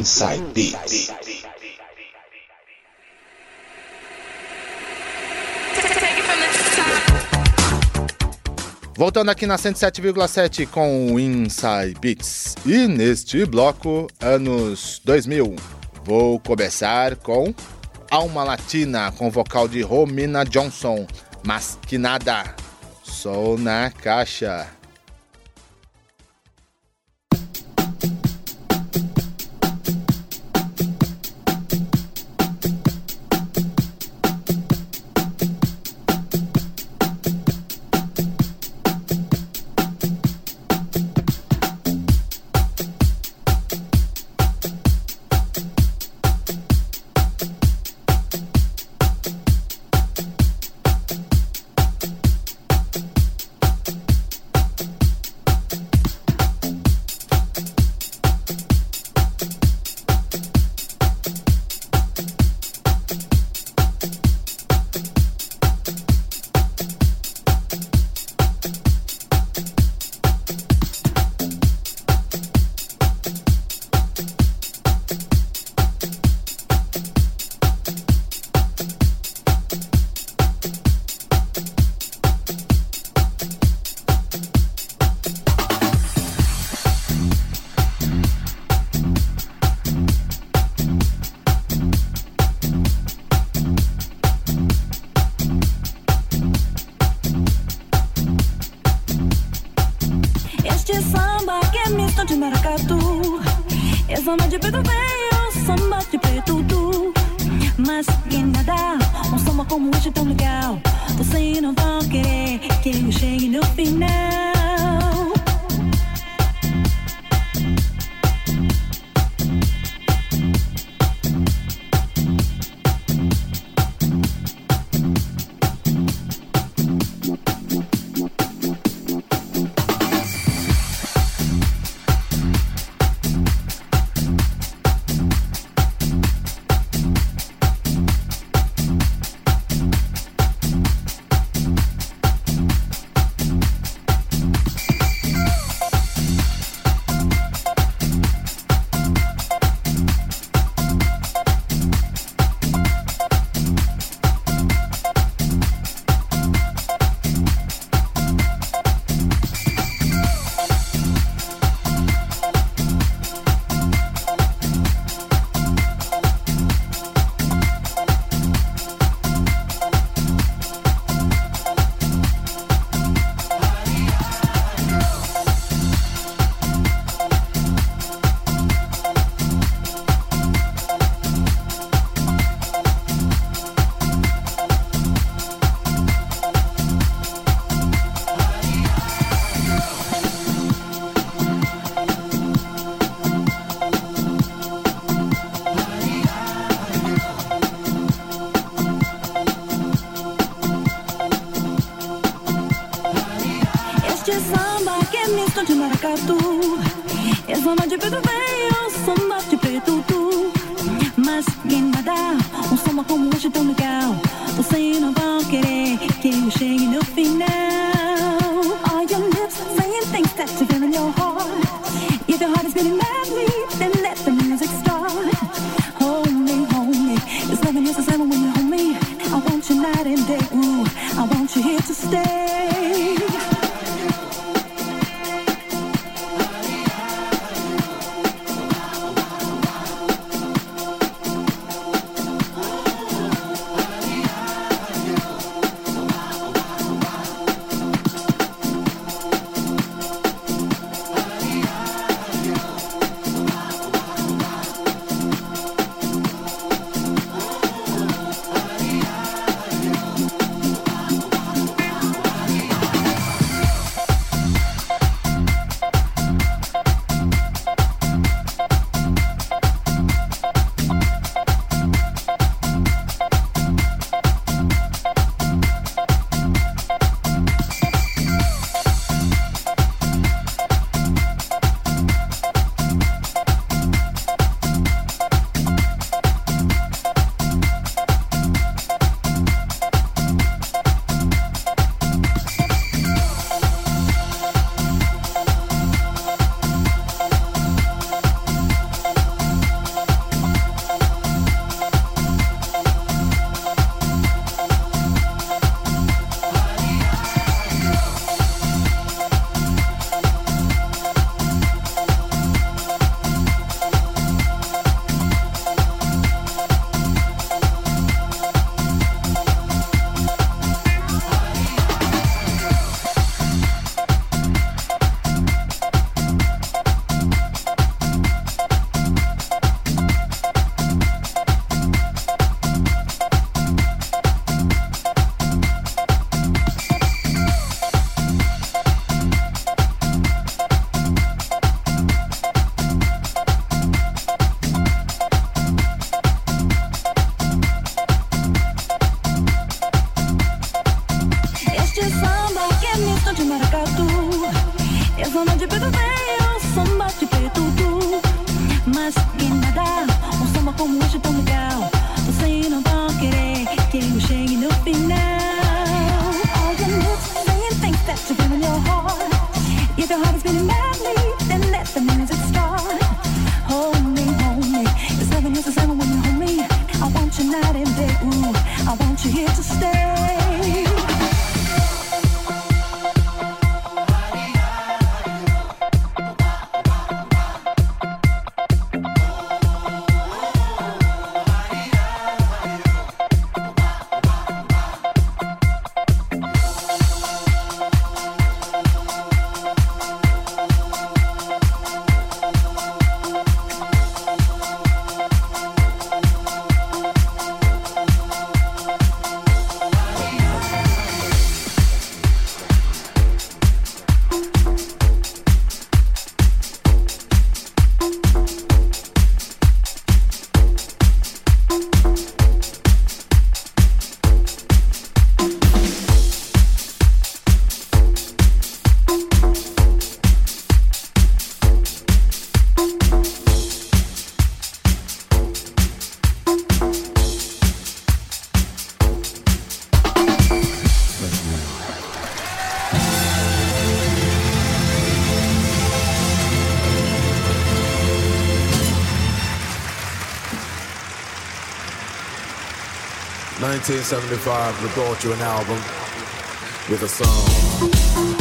Inside Beats. Voltando aqui na 107,7 com o Inside Beats. E neste bloco, anos 2000, vou começar com Alma Latina, com vocal de Romina Johnson. Mas que nada, sou na caixa. Samba de preto veio, samba de preto tu. Mas que nada, um samba como este tão legal. Vocês não vão querer que eu chegue no final. Este samba que é misto de maracatu. É zona de preto veio, samba de preto tu. Mas que nada, um samba como este tão legal. Vocês não vão querer que eu chegue no final. All your lips saying things that you feel in your heart. If your heart is beating badly, then let the music start. Hold me, it's 7 years to 7 when you hold me. I want you night and day, ooh, I want you here to stay. In 1975, we brought you an album with a song.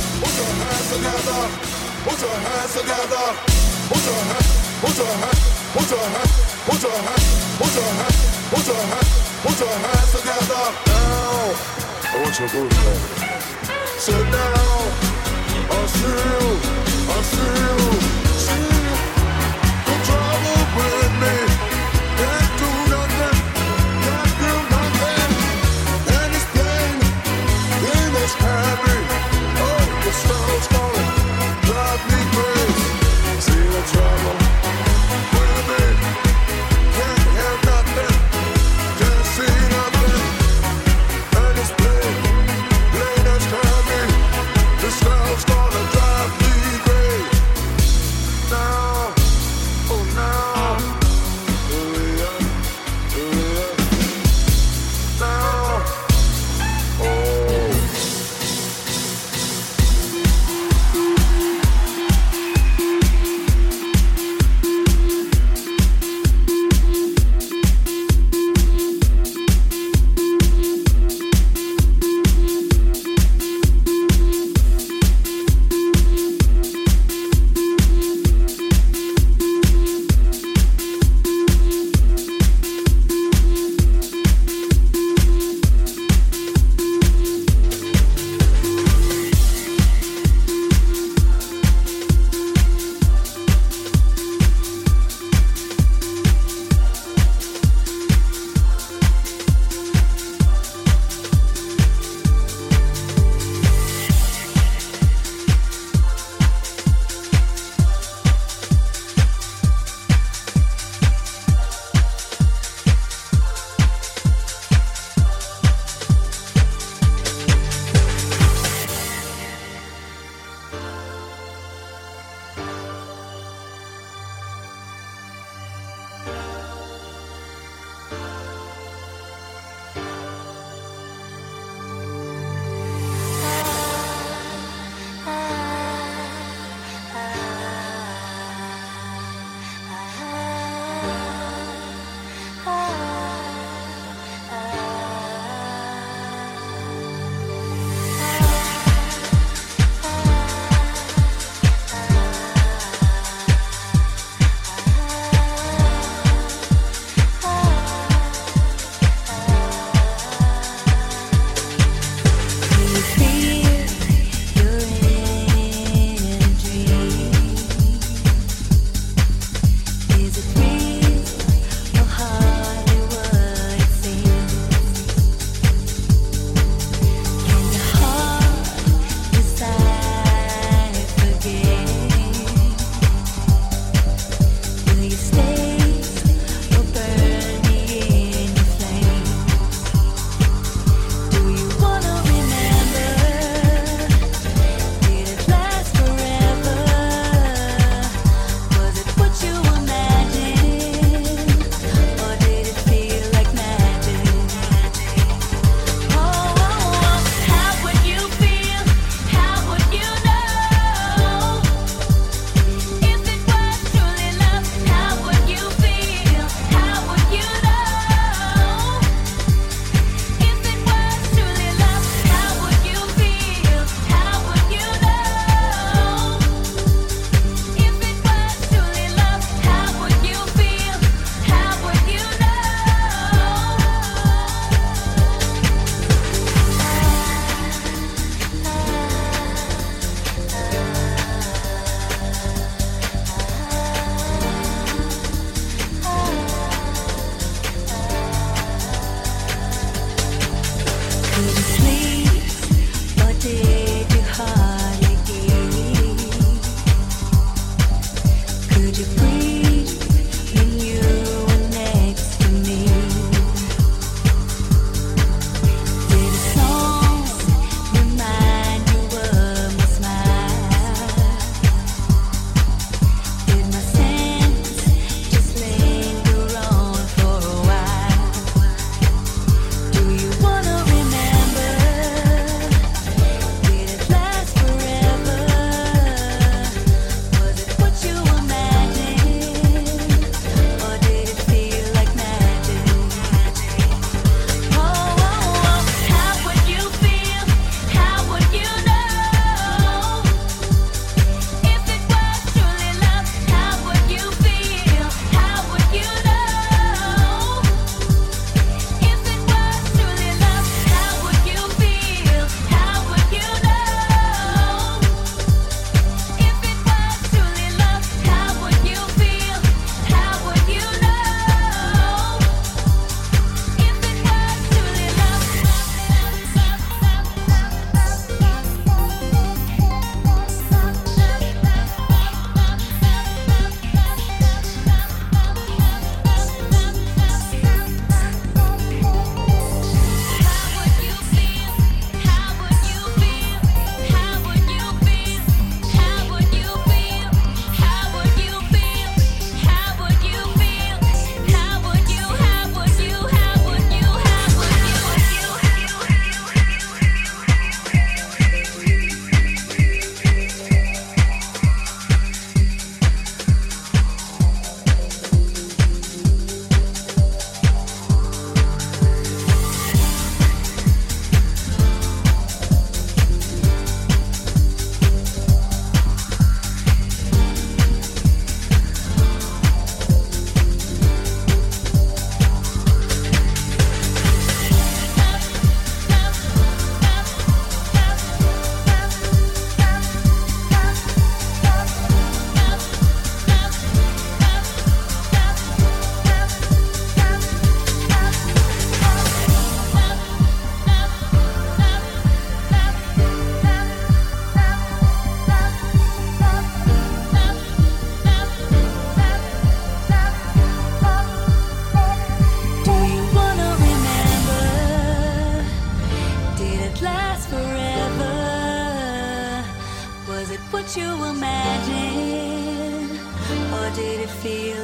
Put your hands together. Put your hands. put your hands together now. I want your booty back. Sit down. I see you. No trouble with me. Can't do nothing. And it's plain as can be. Oh, the sun's calling. Drive me crazy. See the trouble with me. Can't hear nothing. Can't see nothing. And it's plain as can be. The sun's gonna drive me crazy.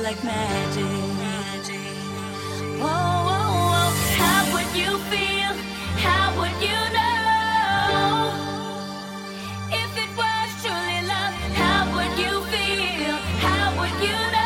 like magic. Whoa, whoa, whoa. How would you feel? How would you know? If it was truly love, how would you feel? How would you know?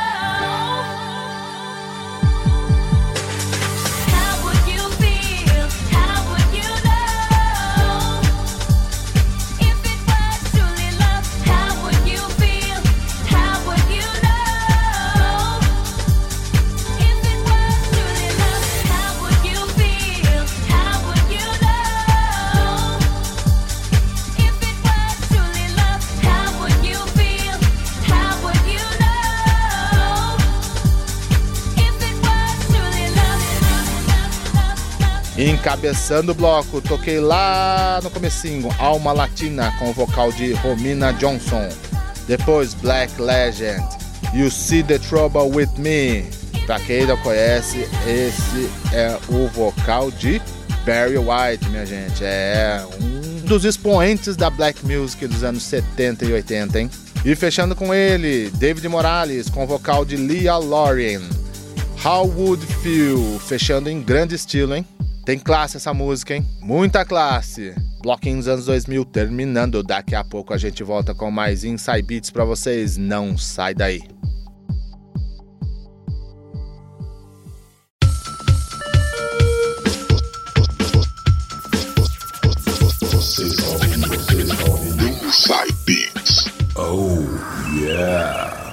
How would you feel? How would you know? If it was truly love, how would you feel? How would you know? If it was truly love, how would you feel? How would you know? If it was truly love, how would you feel? How would you know? If it was truly love. Encabeçando o bloco, toquei lá no comecinho Alma Latina com o vocal de Romina Johnson. Depois Black Legend, You See the Trouble With Me. Pra quem não conhece, esse é o vocal de Barry White, minha gente. É um dos expoentes da Black Music dos anos 70 e 80, hein? E fechando com ele, David Morales com o vocal de Leah Lauren. How Would Feel, fechando em grande estilo, hein? Tem classe essa música, hein? Muita classe. Bloquinho dos anos 2000 terminando. Daqui a pouco a gente volta com mais Inside Beats pra vocês. Não sai daí. Inside Beats. Oh, yeah.